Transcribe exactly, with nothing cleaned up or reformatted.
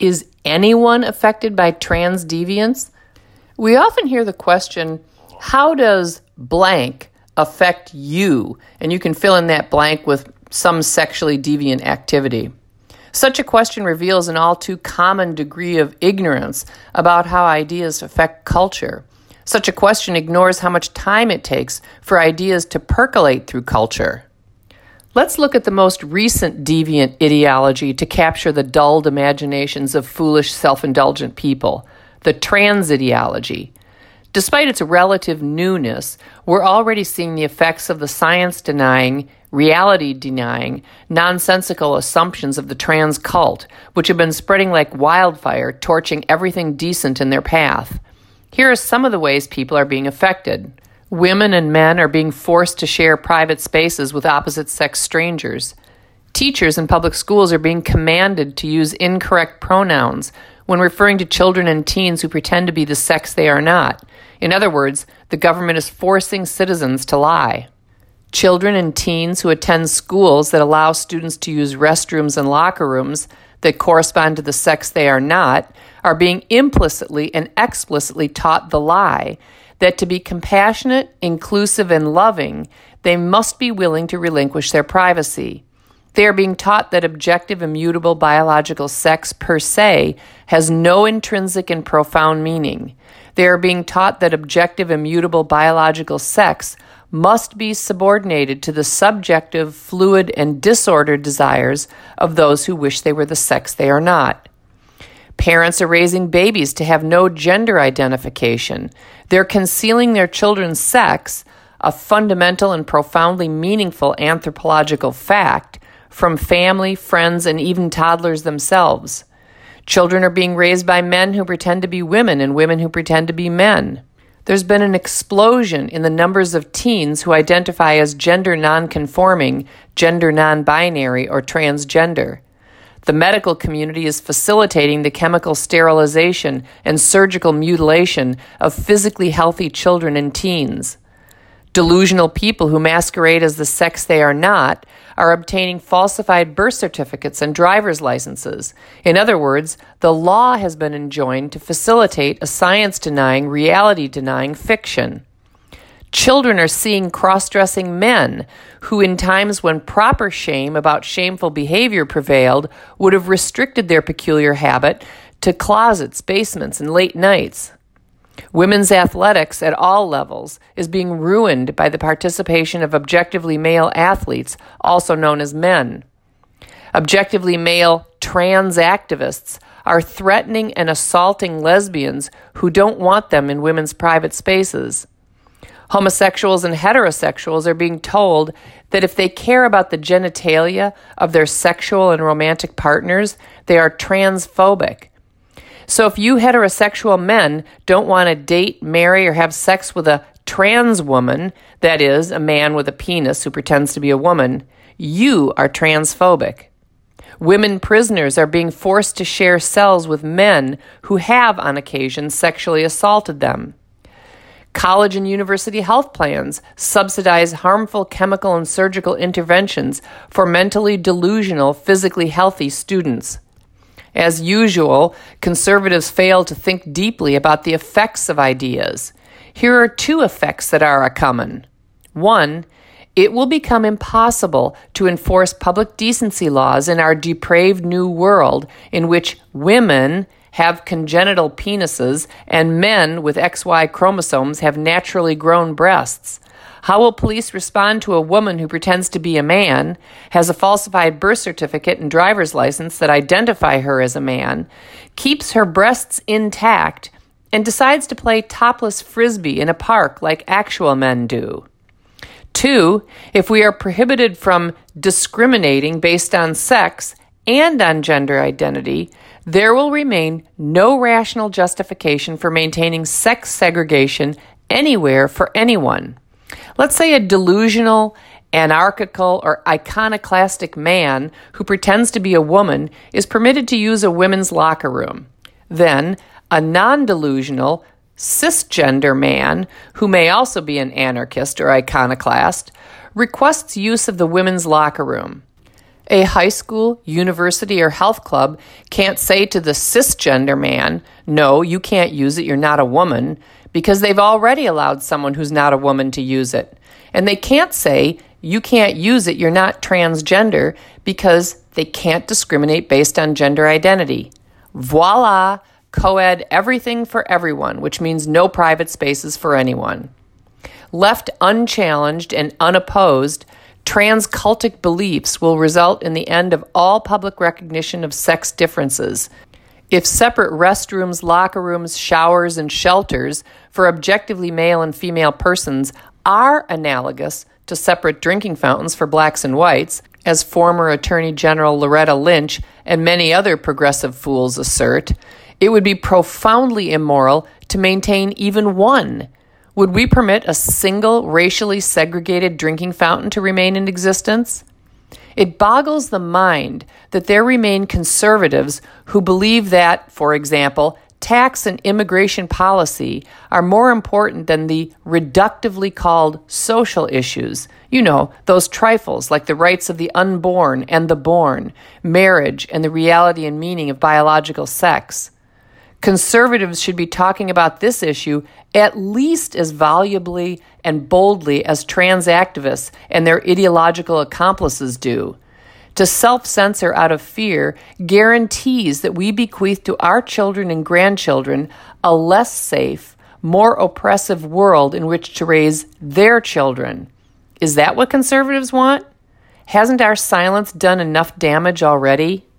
Is anyone affected by trans deviance? We often hear the question, how does blank affect you? And you can fill in that blank with some sexually deviant activity. Such a question reveals an all too common degree of ignorance about how ideas affect culture. Such a question ignores how much time it takes for ideas to percolate through culture. Let's look at the most recent deviant ideology to capture the dulled imaginations of foolish, self-indulgent people, the trans ideology. Despite its relative newness, we're already seeing the effects of the science-denying, reality-denying, nonsensical assumptions of the trans cult, which have been spreading like wildfire, torching everything decent in their path. Here are some of the ways people are being affected. Women and men are being forced to share private spaces with opposite-sex strangers. Teachers in public schools are being commanded to use incorrect pronouns when referring to children and teens who pretend to be the sex they are not. In other words, the government is forcing citizens to lie. Children and teens who attend schools that allow students to use restrooms and locker rooms that correspond to the sex they are not are being implicitly and explicitly taught the lie that to be compassionate, inclusive, and loving, they must be willing to relinquish their privacy. They are being taught that objective, immutable biological sex per se has no intrinsic and profound meaning. They are being taught that objective, immutable biological sex must be subordinated to the subjective, fluid, and disordered desires of those who wish they were the sex they are not. Parents are raising babies to have no gender identification. They're concealing their children's sex, a fundamental and profoundly meaningful anthropological fact, from family, friends, and even toddlers themselves. Children are being raised by men who pretend to be women and women who pretend to be men. There's been an explosion in the numbers of teens who identify as gender nonconforming, gender non-binary, or transgender. The medical community is facilitating the chemical sterilization and surgical mutilation of physically healthy children and teens. Delusional people who masquerade as the sex they are not are obtaining falsified birth certificates and driver's licenses. In other words, the law has been enjoined to facilitate a science-denying, reality-denying fiction. Children are seeing cross-dressing men who, in times when proper shame about shameful behavior prevailed, would have restricted their peculiar habit to closets, basements, and late nights. Women's athletics at all levels is being ruined by the participation of objectively male athletes, also known as men. Objectively male trans activists are threatening and assaulting lesbians who don't want them in women's private spaces. Homosexuals and heterosexuals are being told that if they care about the genitalia of their sexual and romantic partners, they are transphobic. So if you heterosexual men don't want to date, marry, or have sex with a trans woman, that is, a man with a penis who pretends to be a woman, you are transphobic. Women prisoners are being forced to share cells with men who have, on occasion, sexually assaulted them. College and university health plans subsidize harmful chemical and surgical interventions for mentally delusional, physically healthy students. As usual, conservatives fail to think deeply about the effects of ideas. Here are two effects that are a-comin'. One, it will become impossible to enforce public decency laws in our depraved new world in which women have congenital penises and men with X Y chromosomes have naturally grown breasts. How will police respond to a woman who pretends to be a man, has a falsified birth certificate and driver's license that identify her as a man, keeps her breasts intact, and decides to play topless frisbee in a park like actual men do? Two, if we are prohibited from discriminating based on sex and on gender identity, there will remain no rational justification for maintaining sex segregation anywhere for anyone. Let's say a delusional, anarchical, or iconoclastic man who pretends to be a woman is permitted to use a women's locker room. Then, a non-delusional, cisgender man, who may also be an anarchist or iconoclast, requests use of the women's locker room. A high school, university, or health club can't say to the cisgender man, no, you can't use it, you're not a woman, because they've already allowed someone who's not a woman to use it. And they can't say, you can't use it, you're not transgender, because they can't discriminate based on gender identity. Voila, co-ed everything for everyone, which means no private spaces for anyone. Left unchallenged and unopposed, trans-cultic beliefs will result in the end of all public recognition of sex differences. If separate restrooms, locker rooms, showers, and shelters for objectively male and female persons are analogous to separate drinking fountains for blacks and whites, as former Attorney General Loretta Lynch and many other progressive fools assert, it would be profoundly immoral to maintain even one. Would we permit a single racially segregated drinking fountain to remain in existence? It boggles the mind that there remain conservatives who believe that, for example, tax and immigration policy are more important than the reductively called social issues. You know, those trifles like the rights of the unborn and the born, marriage, and the reality and meaning of biological sex. Conservatives should be talking about this issue at least as volubly and boldly as trans activists and their ideological accomplices do. To self-censor out of fear guarantees that we bequeath to our children and grandchildren a less safe, more oppressive world in which to raise their children. Is that what conservatives want? Hasn't our silence done enough damage already?